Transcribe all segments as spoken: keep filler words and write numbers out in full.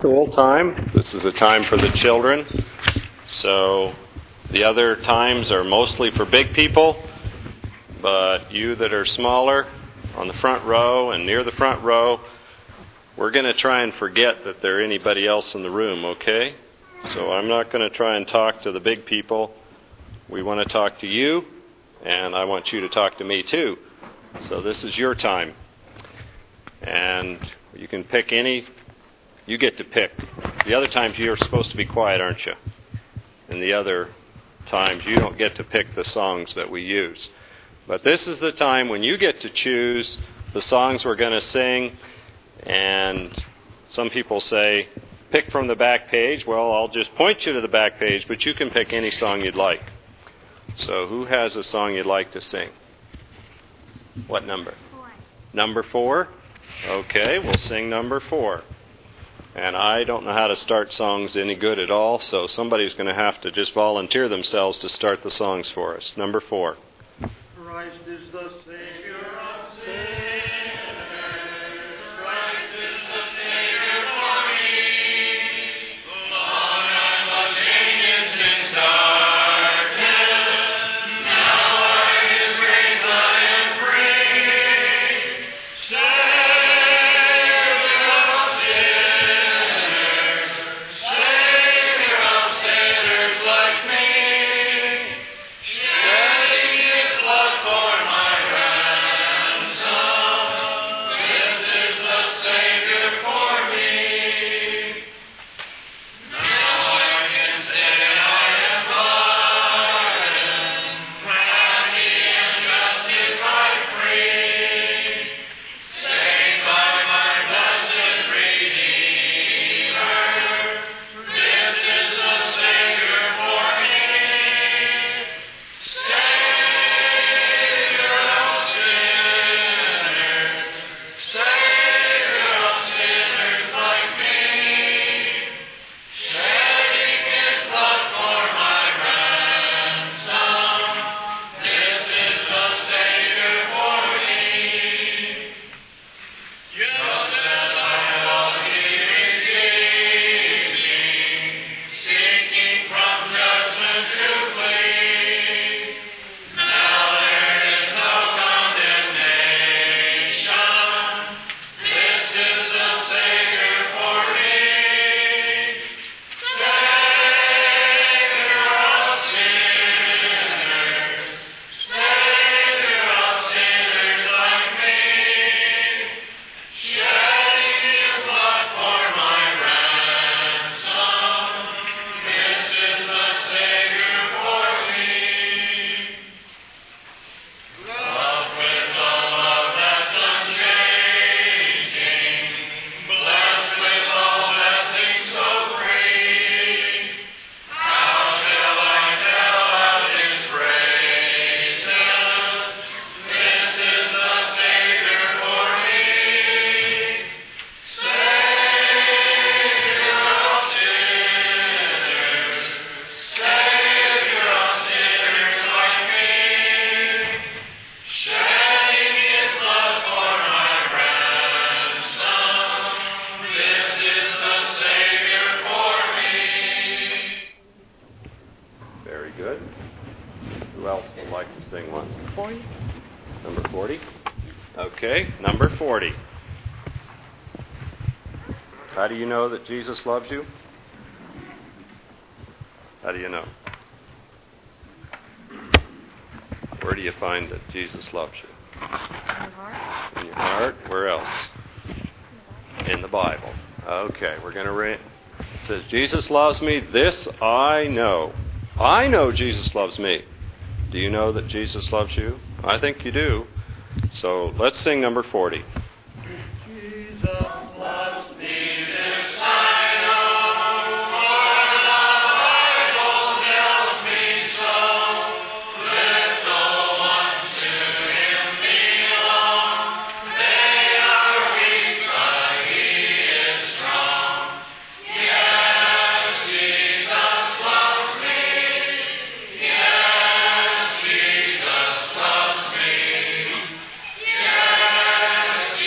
School time. This is a time for the children. So the other times are mostly for big people, but you that are smaller on the front row and near the front row, we're going to try and forget that there's anybody else in the room, okay? So I'm not going to try and talk to the big people. We want to talk to you, and I want you to talk to me too. So this is your time. And you can pick any. You get to pick. The other times you're supposed to be quiet, aren't you? And the other times you don't get to pick the songs that we use. But this is the time when you get to choose the songs we're going to sing. And some people say, pick from the back page. Well, I'll just point you to the back page, but you can pick any song you'd like. So who has a song you'd like to sing? What number? Four. Number four? Okay, we'll sing number four. And I don't know how to start songs any good at all, so somebody's going to have to just volunteer themselves to start the songs for us. Number four. Christ is the Savior of sinners. Christ is the Savior for me. Long I was chained in sin's darkness. Now by His grace I am free. How do you know that Jesus loves you? How do you know? Where do you find that Jesus loves you? In your heart. In your heart? Where else? In the Bible. Okay, we're going to read. It says, Jesus loves me, this I know. I know Jesus loves me. Do you know that Jesus loves you? I think you do. So let's sing number forty. Jesus loves me, this I know, for the Bible tells me so. Let the ones to Him belong. They are weak, but He is strong. Yes, Jesus loves me. Yes, Jesus loves me. Yes,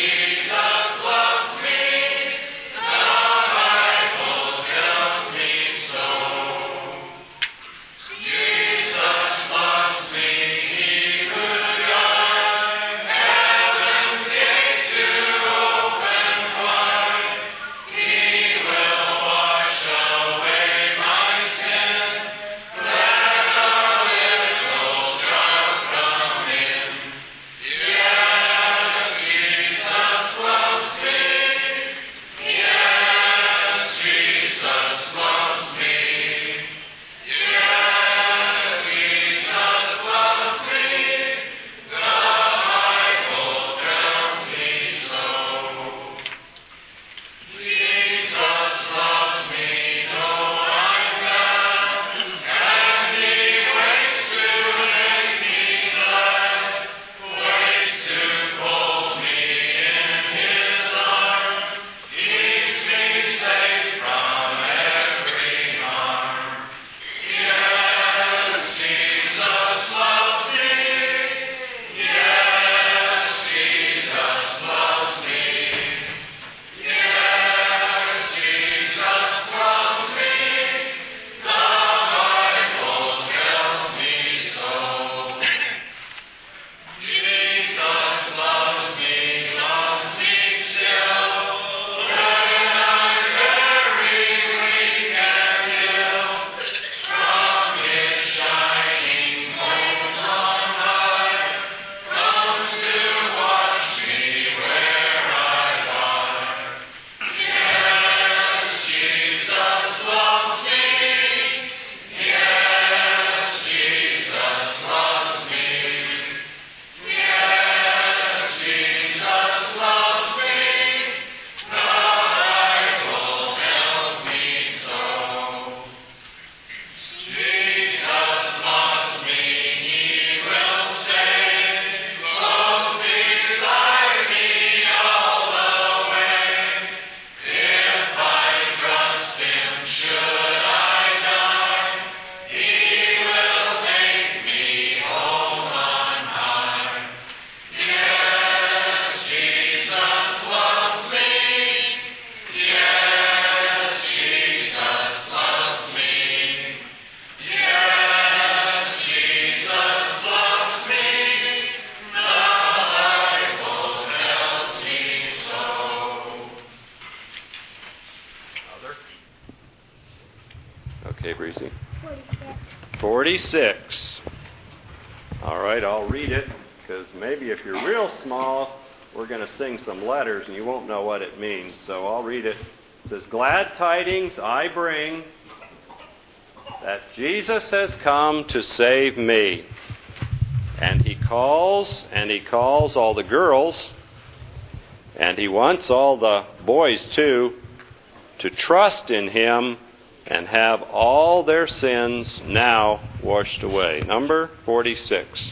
Okay, Breezy. Forty-six. forty-six. All right, I'll read it, because maybe if you're real small, we're going to sing some letters and you won't know what it means. So I'll read it. It says, "Glad tidings I bring that Jesus has come to save me. And he calls, and he calls all the girls, and he wants all the boys too, to trust in him and have all their sins now washed away." Number forty-six.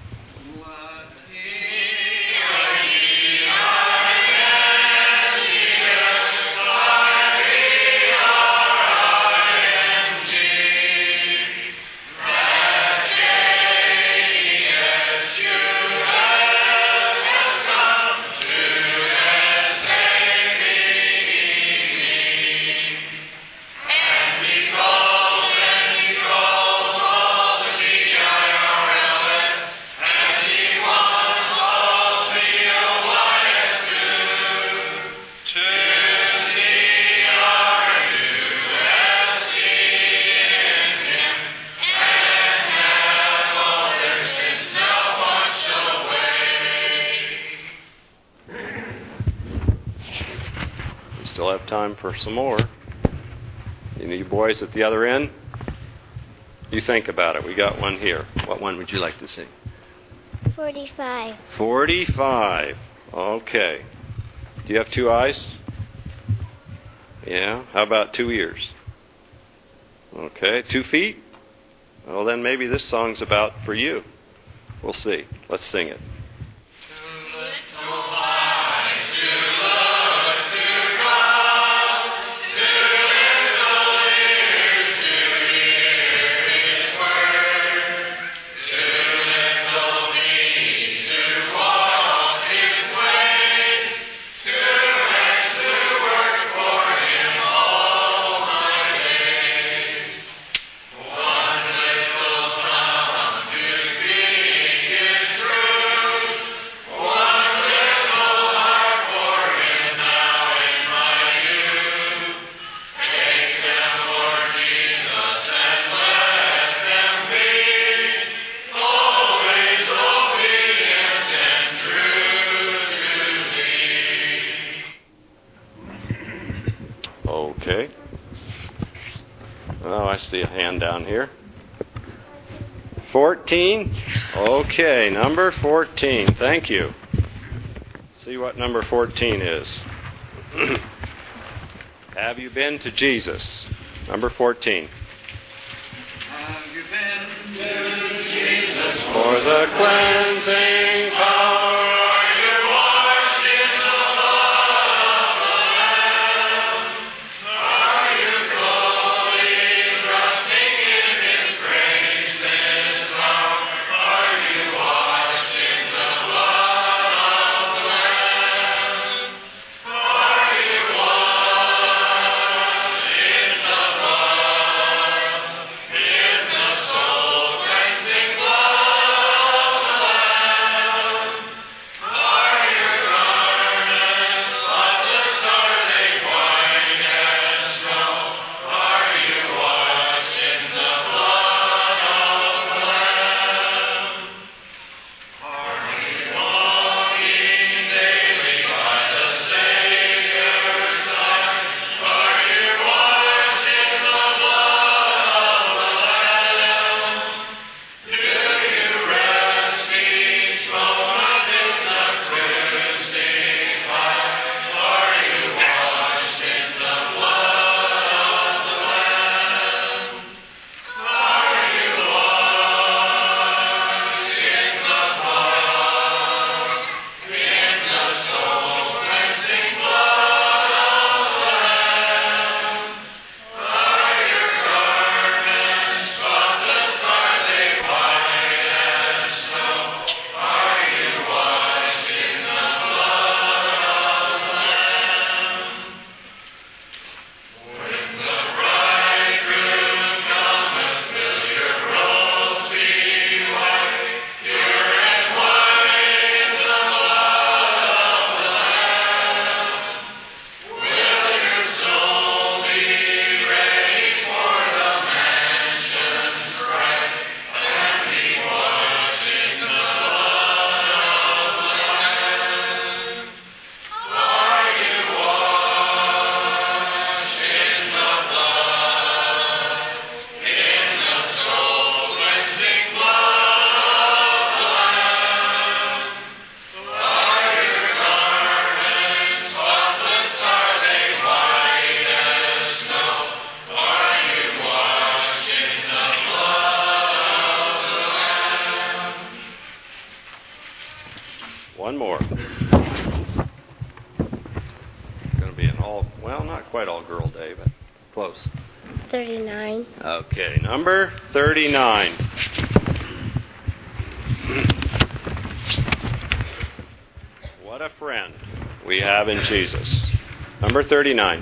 Still have time for some more. You know, you boys at the other end, you think about it. We got one here. What one would you like to sing? Forty-five. forty-five. Okay. Do you have two eyes? Yeah. How about two ears? Okay. Two feet? Well, then maybe this song's about for you. We'll see. Let's sing it. Okay. Oh, I see a hand down here. fourteen. Okay, number fourteen. Thank you. See what number fourteen is. Have you been to Jesus? Number fourteen. Have you been to Jesus For the cleansing power. One more. Going to be an all, well, not quite all-girl day, but close. thirty-nine. Okay, number thirty-nine. What a friend we have in Jesus. Number thirty-nine.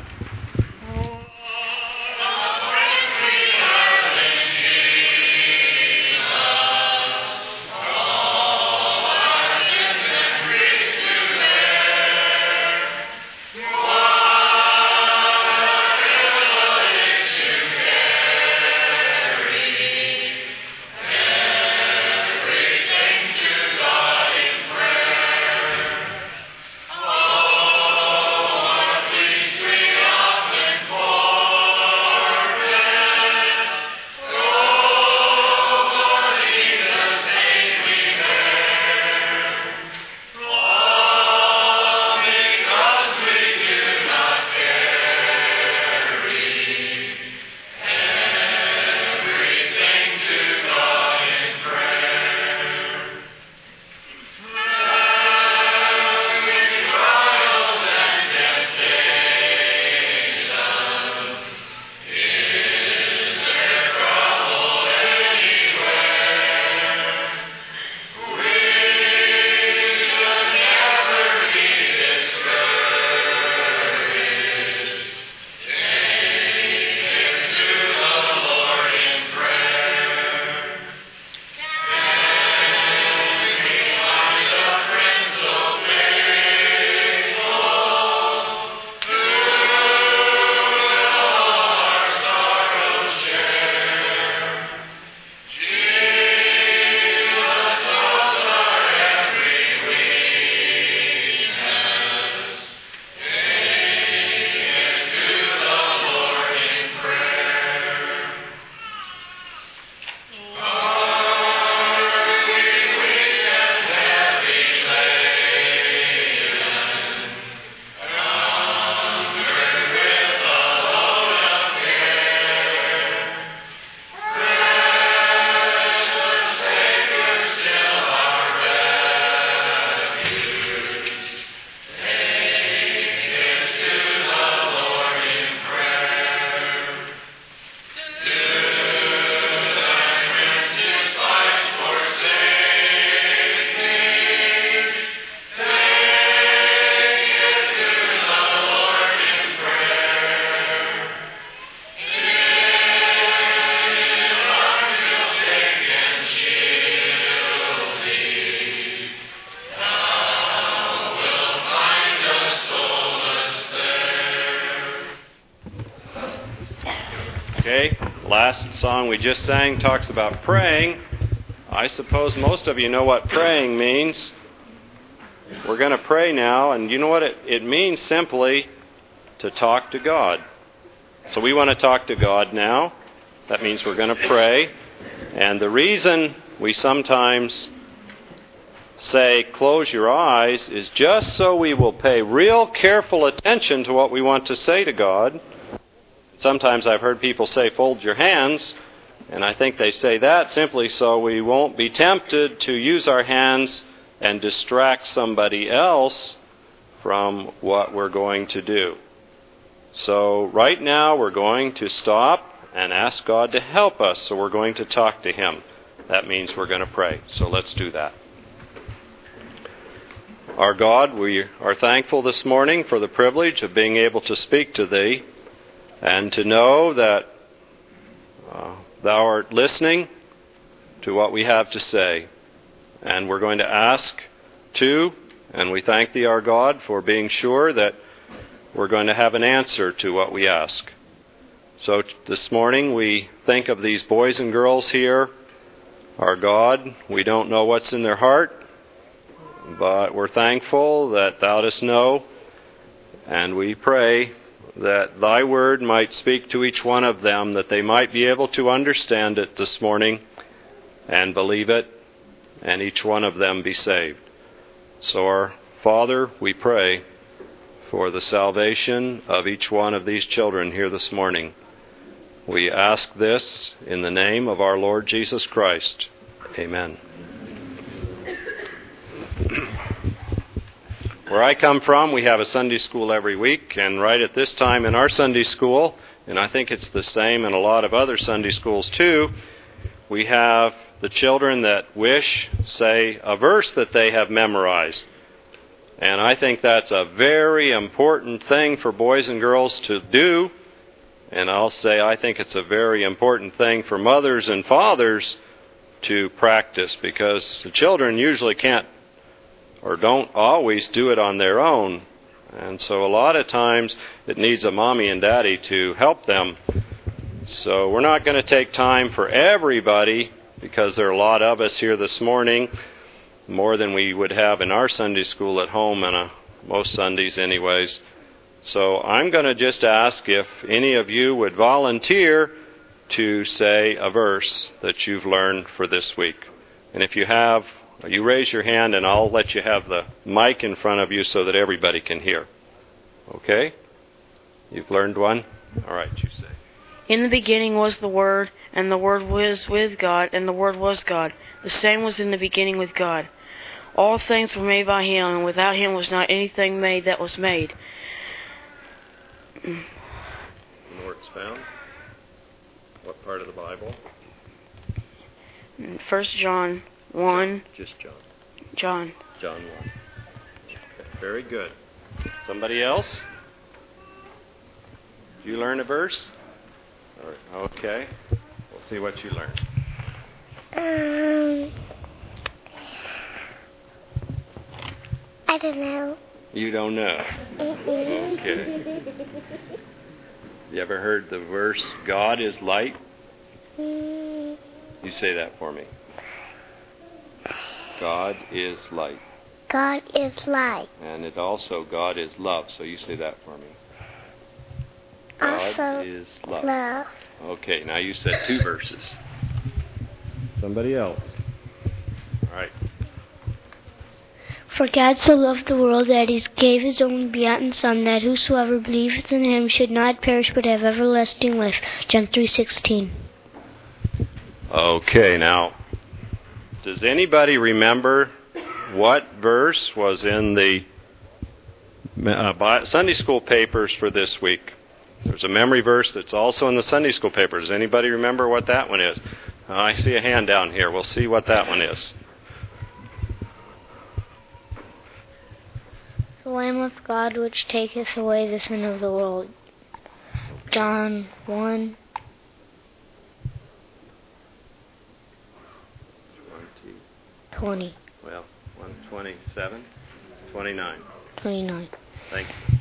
Okay, last song we just sang talks about praying. I suppose most of you know what praying means. We're going to pray now, and you know what? It, it means simply to talk to God. So we want to talk to God now. That means we're going to pray. And the reason we sometimes say, close your eyes, is just so we will pay real careful attention to what we want to say to God. Sometimes I've heard people say, fold your hands, and I think they say that simply so we won't be tempted to use our hands and distract somebody else from what we're going to do. So right now we're going to stop and ask God to help us, so we're going to talk to Him. That means we're going to pray. So let's do that. Our God, we are thankful this morning for the privilege of being able to speak to Thee and to know that uh, Thou art listening to what we have to say. And we're going to ask too, and we thank Thee, our God, for being sure that we're going to have an answer to what we ask. So t- this morning we think of these boys and girls here. Our God, we don't know what's in their heart, but we're thankful that Thou dost know, and we pray that Thy word might speak to each one of them, that they might be able to understand it this morning and believe it, and each one of them be saved. So our Father, we pray for the salvation of each one of these children here this morning. We ask this in the name of our Lord Jesus Christ. Amen. Where I come from, we have a Sunday school every week, and right at this time in our Sunday school, and I think it's the same in a lot of other Sunday schools too, we have the children that wish say a verse that they have memorized. And I think that's a very important thing for boys and girls to do. And I'll say I think it's a very important thing for mothers and fathers to practice, because the children usually can't or don't always do it on their own. And so a lot of times it needs a mommy and daddy to help them. So we're not going to take time for everybody, because there are a lot of us here this morning, more than we would have in our Sunday school at home, and uh, most Sundays anyways. So I'm going to just ask if any of you would volunteer to say a verse that you've learned for this week. And if you have, you raise your hand and I'll let you have the mic in front of you so that everybody can hear. Okay? You've learned one? All right, you say. In the beginning was the Word, and the Word was with God, and the Word was God. The same was in the beginning with God. All things were made by Him, and without Him was not anything made that was made. And where it's found? What part of the Bible? First John one. Just John. John. John one. Okay, very good. Somebody else? Did you learn a verse? All right, okay. We'll see what you learned. Um, I don't know. You don't know? Mm-mm. Okay. You ever heard the verse, God is light? Mm. You say that for me. God is light. God is light. And it also, God is love. So you say that for me. God Also is love. love. Okay, now you said two verses. Somebody else. All right. For God so loved the world that He gave His only begotten Son, that whosoever believeth in Him should not perish but have everlasting life. John three sixteen. Okay, now, does anybody remember what verse was in the uh, Sunday school papers for this week? There's a memory verse that's also in the Sunday school paper. Does anybody remember what that one is? Uh, I see a hand down here. We'll see what that one is. The Lamb of God which taketh away the sin of the world. John one. twenty. Well, one twenty-seven, twenty-nine. twenty-nine. Thank you.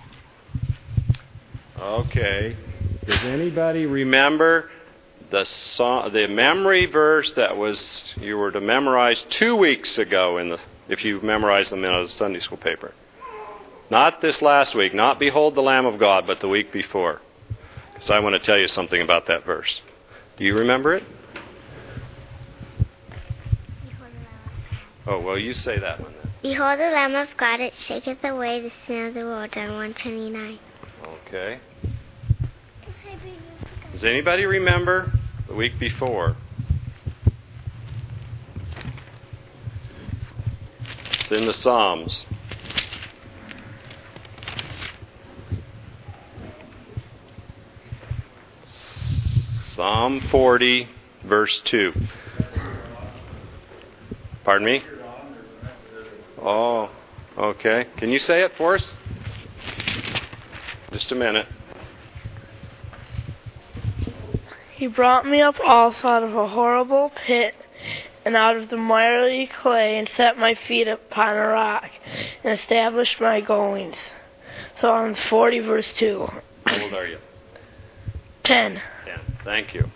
Okay. Does anybody remember the song, the memory verse that was you were to memorize two weeks ago in the if you memorized them in a Sunday school paper? Not this last week, not Behold the Lamb of God, but the week before. Because I want to tell you something about that verse. Do you remember it? Oh, well, you say that one then. Behold the Lamb of God, it taketh away the sin of the world. John one twenty-nine. Okay. Does anybody remember the week before? It's in the Psalms. Psalm forty, verse two. Pardon me? Oh, okay. Can you say it for us? Just a minute. He brought me up also out of a horrible pit, and out of the miry clay, and set my feet upon a rock, and established my goings. Psalm forty, verse two. How old are you? Ten. Ten. Thank you.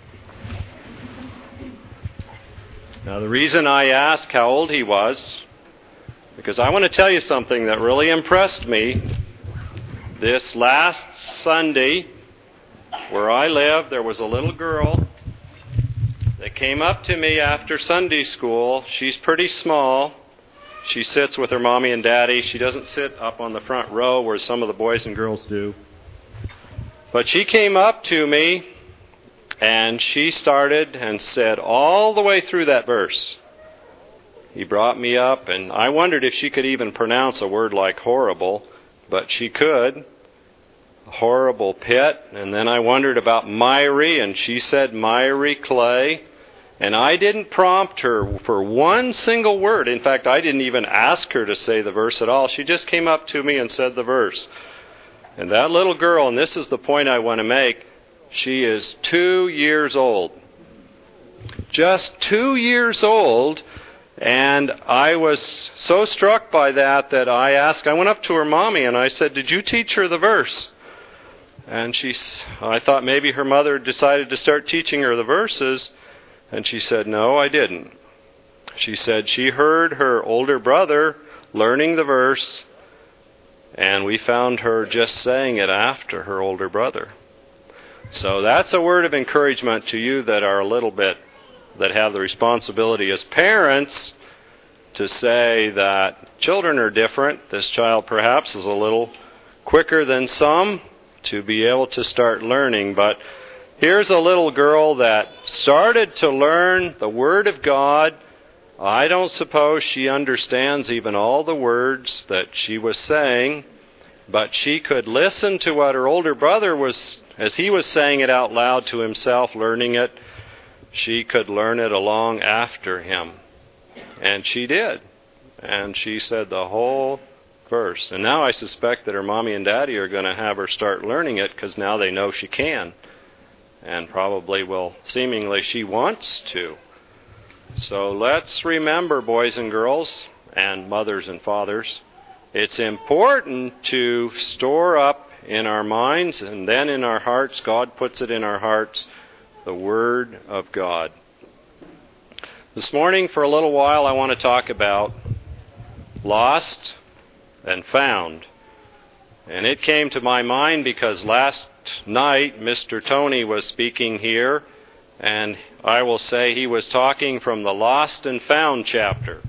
Now, the reason I asked how old he was, because I want to tell you something that really impressed me. This last Sunday, where I live, there was a little girl that came up to me after Sunday school. She's pretty small. She sits with her mommy and daddy. She doesn't sit up on the front row where some of the boys and girls do. But she came up to me, and she started and said all the way through that verse, he brought me up, and I wondered if she could even pronounce a word like horrible, but she could. Horrible pit. And then I wondered about miry, and she said miry clay. And I didn't prompt her for one single word. In fact, I didn't even ask her to say the verse at all. She just came up to me and said the verse. And that little girl, and this is the point I want to make, she is two years old. Just two years old. And I was so struck by that that I asked, I went up to her mommy and I said, "Did you teach her the verse?" And she, I thought maybe her mother decided to start teaching her the verses. And she said, "No, I didn't." She said she heard her older brother learning the verse, and we found her just saying it after her older brother. So that's a word of encouragement to you that are a little bit, that have the responsibility as parents to say that children are different. This child perhaps is a little quicker than some to be able to start learning. But here's a little girl that started to learn the Word of God. I don't suppose she understands even all the words that she was saying, but she could listen to what her older brother was, as he was saying it out loud to himself, learning it. She could learn it along after him. And she did. And she said the whole verse. And now I suspect that her mommy and daddy are going to have her start learning it, because now they know she can. And probably will, seemingly she wants to. So let's remember, boys and girls, and mothers and fathers, it's important to store up in our minds and then in our hearts, God puts it in our hearts, the Word of God. This morning, for a little while, I want to talk about lost and found. And it came to my mind because last night Mister Tony was speaking here, and I will say he was talking from the Lost and Found chapter.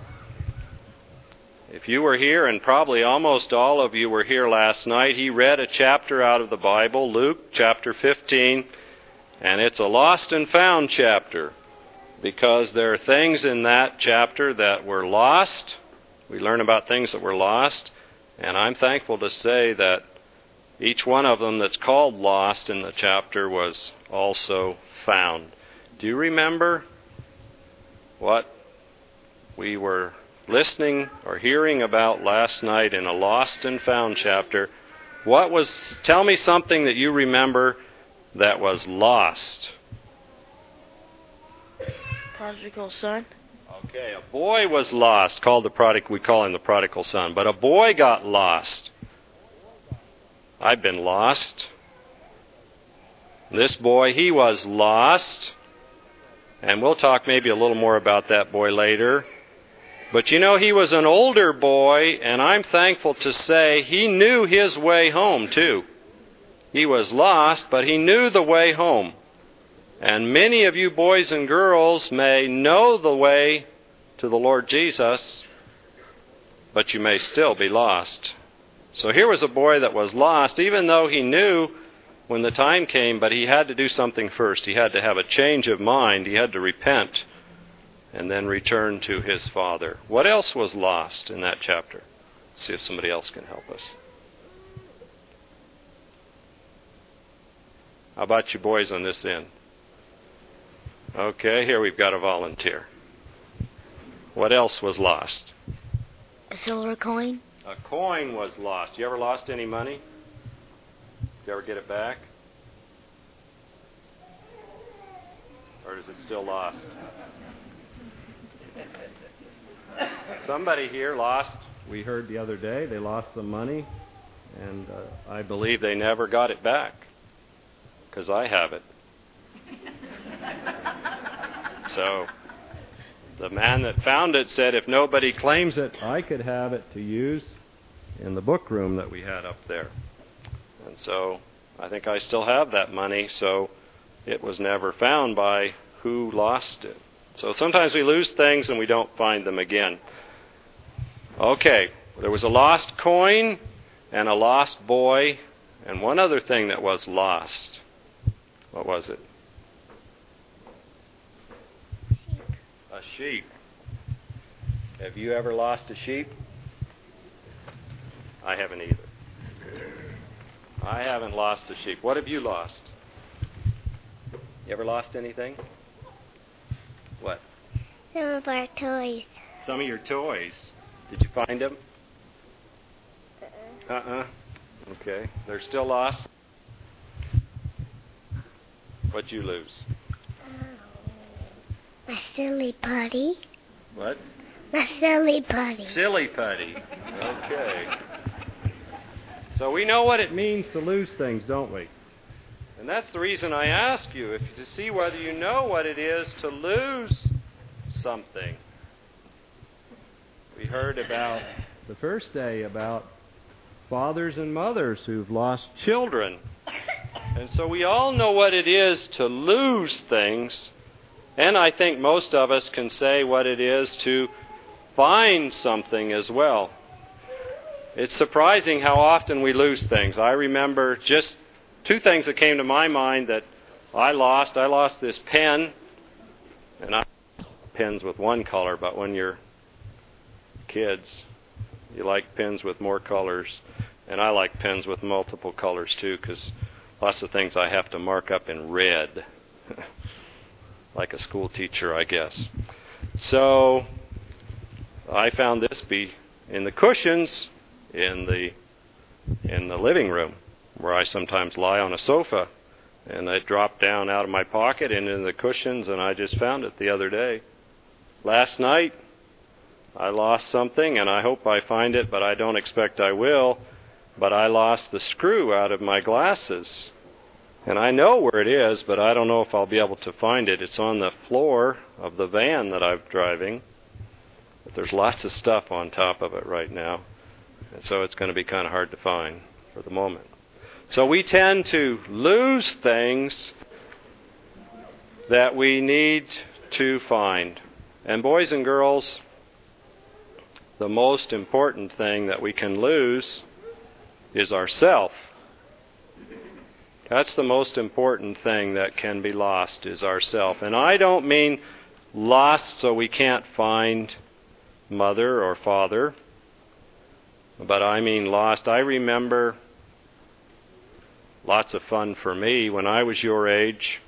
If you were here, and probably almost all of you were here last night, he read a chapter out of the Bible, Luke chapter fifteen, and it's a lost and found chapter because there are things in that chapter that were lost. We learn about things that were lost, and I'm thankful to say that each one of them that's called lost in the chapter was also found. Do you remember what we were listening or hearing about last night in a lost and found chapter? What was, tell me something that you remember that was lost. Prodigal son. Okay, a boy was lost, called the prodigal, we call him the prodigal son, but a boy got lost. I've been lost. This boy, he was lost, and we'll talk maybe a little more about that boy later. But you know, he was an older boy, and I'm thankful to say he knew his way home too. He was lost, but he knew the way home. And many of you boys and girls may know the way to the Lord Jesus, but you may still be lost. So here was a boy that was lost, even though he knew when the time came, but he had to do something first. He had to have a change of mind. He had to repent and then return to his father. What else was lost in that chapter? See if somebody else can help us. How about you boys on this end? Okay, here we've got a volunteer. What else was lost? A silver coin. A coin was lost. You ever lost any money? Did you ever get it back? Or is it still lost? Somebody here lost, we heard the other day, they lost some money, and uh, I believe they never got it back, because I have it. So the man that found it said, if nobody claims it, I could have it to use in the book room that we had up there. And so I think I still have that money, so it was never found by who lost it. So sometimes we lose things and we don't find them again. Okay, there was a lost coin and a lost boy, and one other thing that was lost. What was it? A sheep. Have you ever lost a sheep? I haven't either. I haven't lost a sheep. What have you lost? You ever lost anything? What? Some of our toys. Some of your toys. Did you find them? Uh-uh. Uh-uh. Okay. They're still lost? What'd you lose? My silly putty. What? My silly putty. Silly putty. Okay. So we know what it means to lose things, don't we? And that's the reason I ask you, if to see whether you know what it is to lose something. We heard about the first day about fathers and mothers who've lost children. And so we all know what it is to lose things. And I think most of us can say what it is to find something as well. It's surprising how often we lose things. I remember just two things that came to my mind that I lost. I lost this pen, and I pens with one color, but when you're kids, you like pens with more colors. And I like pens with multiple colors too, because lots of things I have to mark up in red. Like a school teacher, I guess. So I found this be in the cushions in the in the living room, where I sometimes lie on a sofa, and it dropped down out of my pocket and into the cushions, and I just found it the other day. Last night, I lost something, and I hope I find it, but I don't expect I will. But I lost the screw out of my glasses. And I know where it is, but I don't know if I'll be able to find it. It's on the floor of the van that I'm driving. But there's lots of stuff on top of it right now. And so it's going to be kind of hard to find for the moment. So we tend to lose things that we need to find. And boys and girls, the most important thing that we can lose is ourself. That's the most important thing that can be lost, is ourself. And I don't mean lost so we can't find mother or father, but I mean lost. I remember lots of fun for me when I was your age.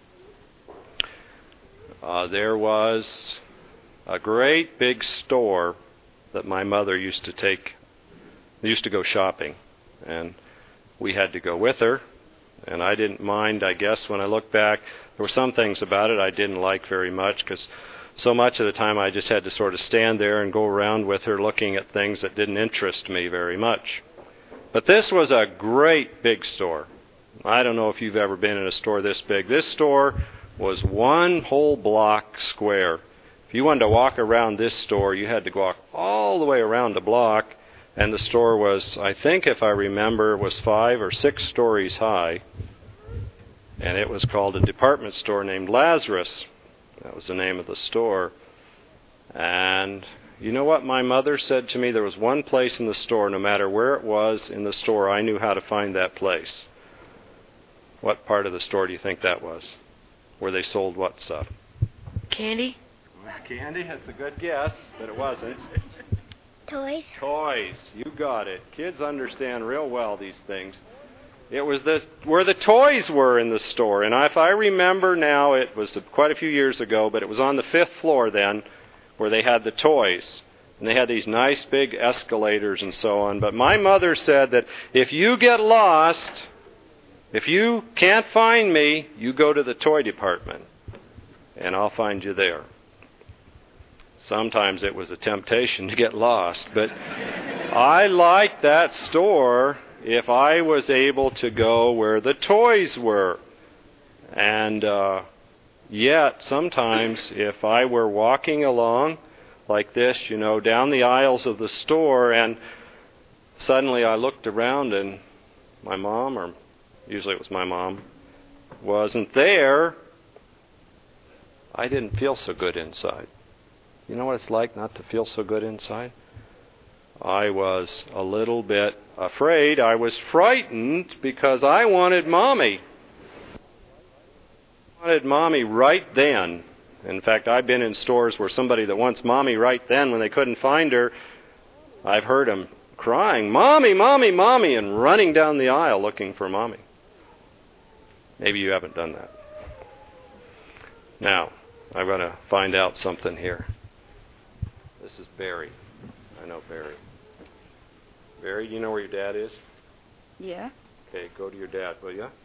Uh, there was a great big store that my mother used to take, used to go shopping, and we had to go with her. And I didn't mind, I guess, when I look back. There were some things about it I didn't like very much, because so much of the time I just had to sort of stand there and go around with her looking at things that didn't interest me very much. But this was a great big store. I don't know if you've ever been in a store this big. This store was one whole block square. If you wanted to walk around this store, you had to walk all the way around the block. And the store was, I think if I remember, was five or six stories high. And it was called a department store named Lazarus. That was the name of the store. And you know what my mother said to me? There was one place in the store, no matter where it was in the store, I knew how to find that place. What part of the store do you think that was? Where they sold what stuff? Candy? Candy? That's a good guess, but it wasn't. Toys. Toys. You got it. Kids understand real well these things. It was the where the toys were in the store. And if I remember now, it was quite a few years ago, but it was on the fifth floor then where they had the toys. And they had these nice big escalators and so on. But my mother said that if you get lost, if you can't find me, you go to the toy department and I'll find you there. Sometimes it was a temptation to get lost, but I liked that store if I was able to go where the toys were. And uh, yet, sometimes if I were walking along like this, you know, down the aisles of the store, and suddenly I looked around and my mom, or usually it was my mom, wasn't there, I didn't feel so good inside. You know what it's like not to feel so good inside? I was a little bit afraid. I was frightened because I wanted Mommy. I wanted Mommy right then. In fact, I've been in stores where somebody that wants Mommy right then, when they couldn't find her, I've heard them crying, Mommy, Mommy, Mommy, and running down the aisle looking for Mommy. Maybe you haven't done that. Now, I'm going to find out something here. This is Barry. I know Barry. Barry, do you know where your dad is? Yeah. Okay, go to your dad, will you?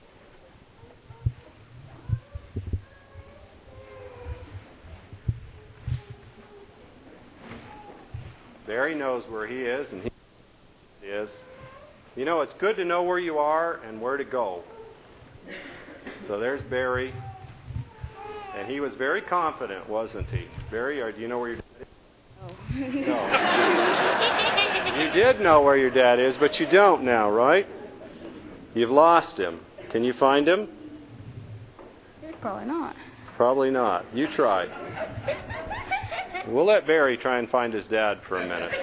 Barry knows where he is, and he is. You know, it's good to know where you are and where to go. So there's Barry. And he was very confident, wasn't he? Barry, or do you know where your dad is? Oh. No. You did know where your dad is, but you don't now, right? You've lost him. Can you find him? Probably not. Probably not. You try. We'll let Barry try and find his dad for a minute.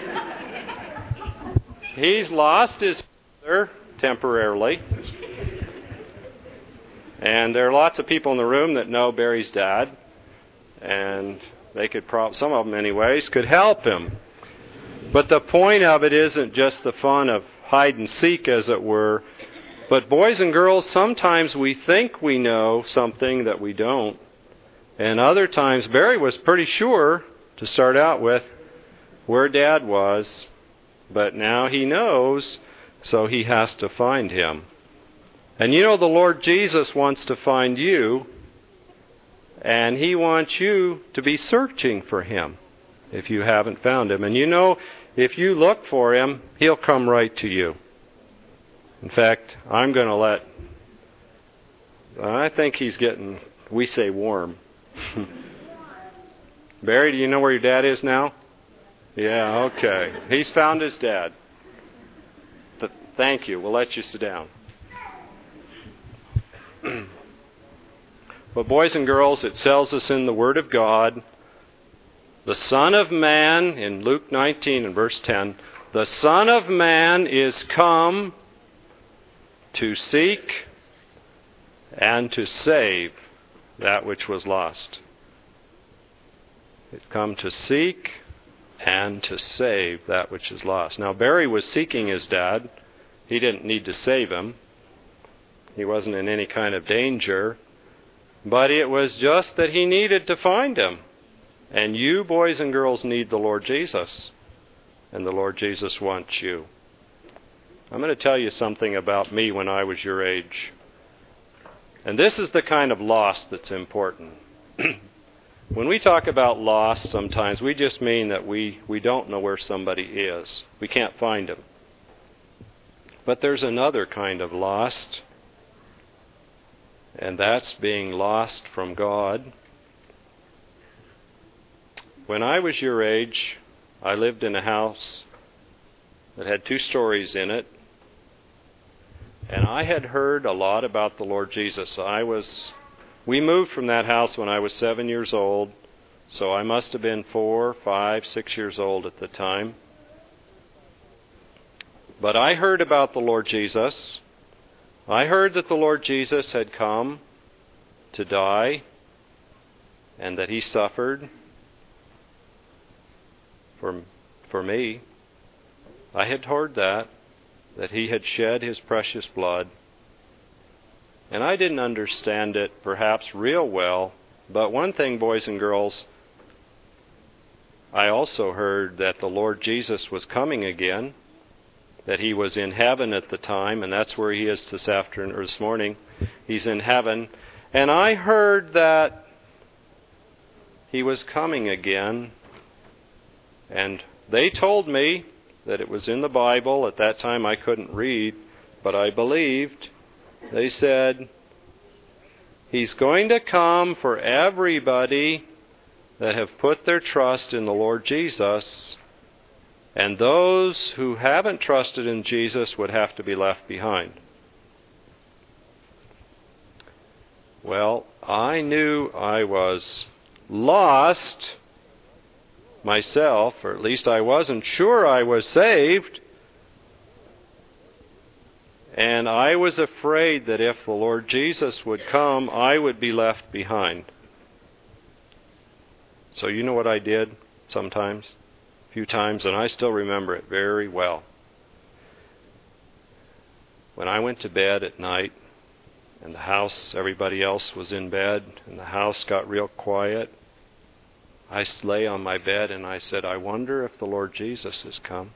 He's lost his father temporarily. And there are lots of people in the room that know Barry's dad. And they could, prob- some of them anyways, could help him. But the point of it isn't just the fun of hide and seek, as it were. But boys and girls, sometimes we think we know something that we don't. And other times, Barry was pretty sure, to start out with, where Dad was. But now he knows, so he has to find him. And you know, the Lord Jesus wants to find you. And He wants you to be searching for Him if you haven't found Him. And you know, if you look for Him, He'll come right to you. In fact, I'm going to let... I think he's getting, we say, warm. Barry, do you know where your dad is now? Yeah, okay. He's found his dad. Th- thank you. We'll let you sit down. But boys and girls, it tells us in the Word of God, the Son of Man, in Luke nineteen and verse ten, the Son of Man is come to seek and to save that which was lost. It's come to seek and to save that which is lost. Now, Barry was seeking his dad. He didn't need to save him. He wasn't in any kind of danger. But it was just that he needed to find him. And you, boys and girls, need the Lord Jesus. And the Lord Jesus wants you. I'm going to tell you something about me when I was your age. And this is the kind of loss that's important. When we talk about loss, sometimes we just mean that we, we don't know where somebody is. We can't find him. But there's another kind of lost, and that's being lost from God. When I was your age, I lived in a house that had two stories in it, and I had heard a lot about the Lord Jesus. I was, we moved from that house when I was seven years old, so I must have been four, five, six years old at the time. But I heard about the Lord Jesus. I heard that the Lord Jesus had come to die and that He suffered for, for me. I had heard that, that He had shed His precious blood. And I didn't understand it perhaps real well, but one thing, boys and girls, I also heard that the Lord Jesus was coming again, that He was in heaven at the time, and that's where He is this afternoon or this morning. He's in heaven. And I heard that He was coming again, and they told me that it was in the Bible. At that time I couldn't read, but I believed. They said, He's going to come for everybody that have put their trust in the Lord Jesus, and those who haven't trusted in Jesus would have to be left behind. Well, I knew I was lost myself, or at least I wasn't sure I was saved. And I was afraid that if the Lord Jesus would come, I would be left behind. So you know what I did sometimes? A few times, and I still remember it very well. When I went to bed at night, and the house, everybody else was in bed, and the house got real quiet, I lay on my bed and I said, I wonder if the Lord Jesus has come.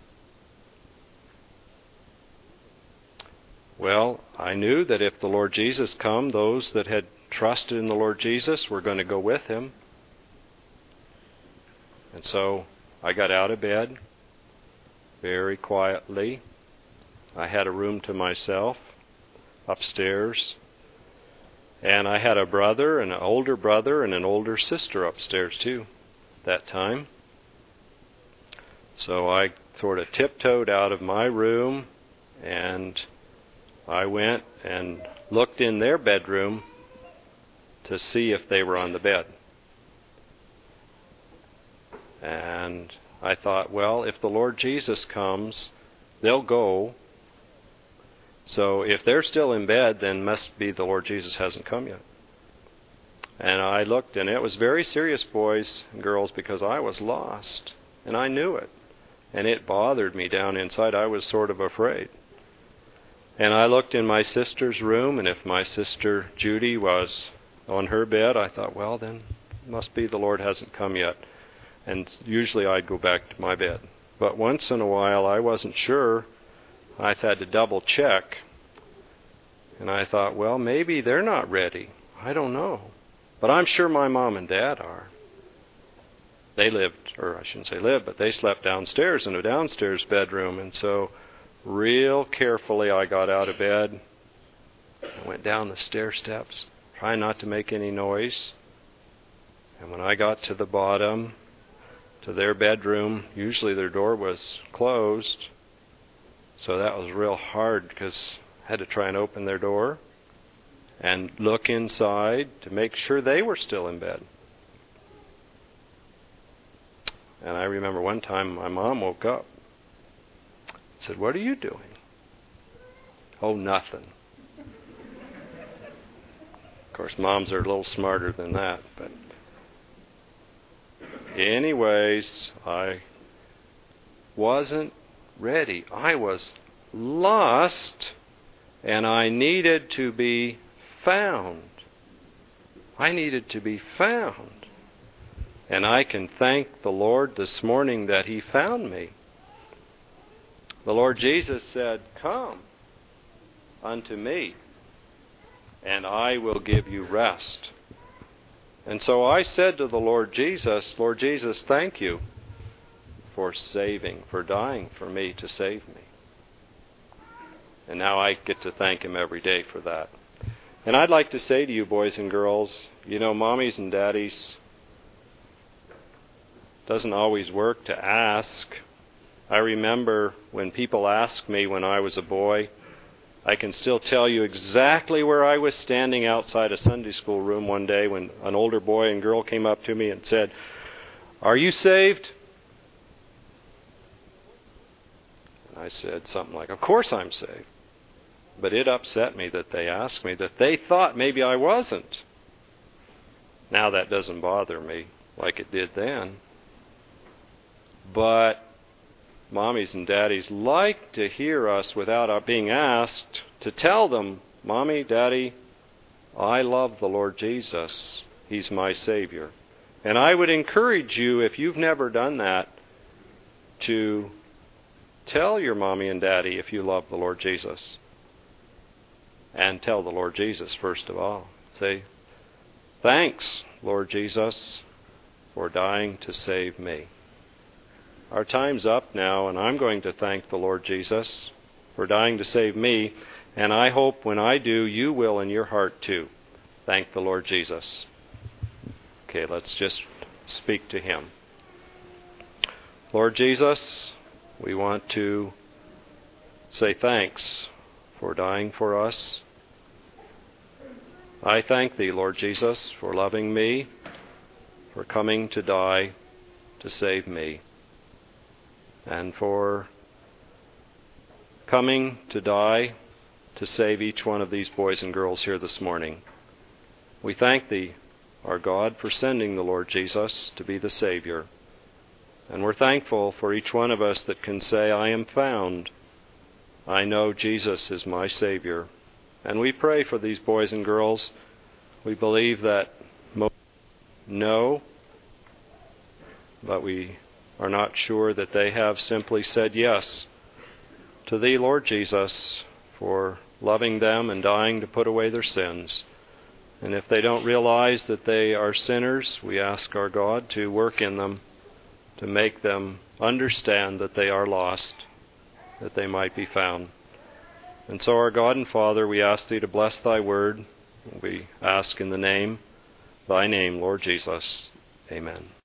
Well, I knew that if the Lord Jesus come, those that had trusted in the Lord Jesus were going to go with him. And so I got out of bed very quietly. I had a room to myself upstairs. And I had a brother, and an older brother, and an older sister upstairs too that time. So I sort of tiptoed out of my room, and I went and looked in their bedroom to see if they were on the bed. And I thought, well, if the Lord Jesus comes, they'll go. So if they're still in bed, then must be the Lord Jesus hasn't come yet. And I looked, and it was very serious, boys and girls, because I was lost. And I knew it. And it bothered me down inside. I was sort of afraid. And I looked in my sister's room, and if my sister Judy was on her bed, I thought, well, then must be the Lord hasn't come yet. And usually I'd go back to my bed. But once in a while I wasn't sure. I had to double check. And I thought, well, maybe they're not ready. I don't know. But I'm sure my mom and dad are. They lived, or I shouldn't say lived, but they slept downstairs in a downstairs bedroom. And so real carefully I got out of bed. I went down the stair steps, trying not to make any noise. And when I got to the bottom, to their bedroom, usually their door was closed. So that was real hard because I had to try and open their door and look inside to make sure they were still in bed. And I remember one time my mom woke up and said, "What are you doing?" "Oh, nothing." Of course, moms are a little smarter than that. But anyways, I wasn't ready. I was lost, and I needed to be found. I needed to be found. And I can thank the Lord this morning that He found me. The Lord Jesus said, "Come unto me, and I will give you rest." And so I said to the Lord Jesus, "Lord Jesus, thank you for saving, for dying for me to save me." And now I get to thank Him every day for that. And I'd like to say to you, boys and girls, you know, mommies and daddies, doesn't always work to ask. I remember when people asked me when I was a boy, I can still tell you exactly where I was standing outside a Sunday school room one day when an older boy and girl came up to me and said, "Are you saved?" And I said something like, "Of course I'm saved." But it upset me that they asked me, that they thought maybe I wasn't. Now that doesn't bother me like it did then. But mommies and daddies like to hear us without being asked to tell them, "Mommy, Daddy, I love the Lord Jesus. He's my Savior." And I would encourage you, if you've never done that, to tell your mommy and daddy if you love the Lord Jesus. And tell the Lord Jesus first of all. Say, "Thanks, Lord Jesus, for dying to save me." Our time's up now, and I'm going to thank the Lord Jesus for dying to save me, and I hope when I do, you will in your heart too. Thank the Lord Jesus. Okay, let's just speak to Him. Lord Jesus, we want to say thanks for dying for us. I thank Thee, Lord Jesus, for loving me, for coming to die to save me, and for coming to die to save each one of these boys and girls here this morning. We thank Thee our God, for sending the Lord Jesus to be the Savior. And we're thankful for each one of us that can say, I am found. I know Jesus is my Savior. And we pray for these boys and girls. We believe that most know, but we are not sure that they have simply said yes to Thee, Lord Jesus, for loving them and dying to put away their sins. And if they don't realize that they are sinners, we ask our God to work in them, to make them understand that they are lost, that they might be found. And so, our God and Father, we ask Thee to bless Thy word. We ask in the name, Thy name, Lord Jesus. Amen.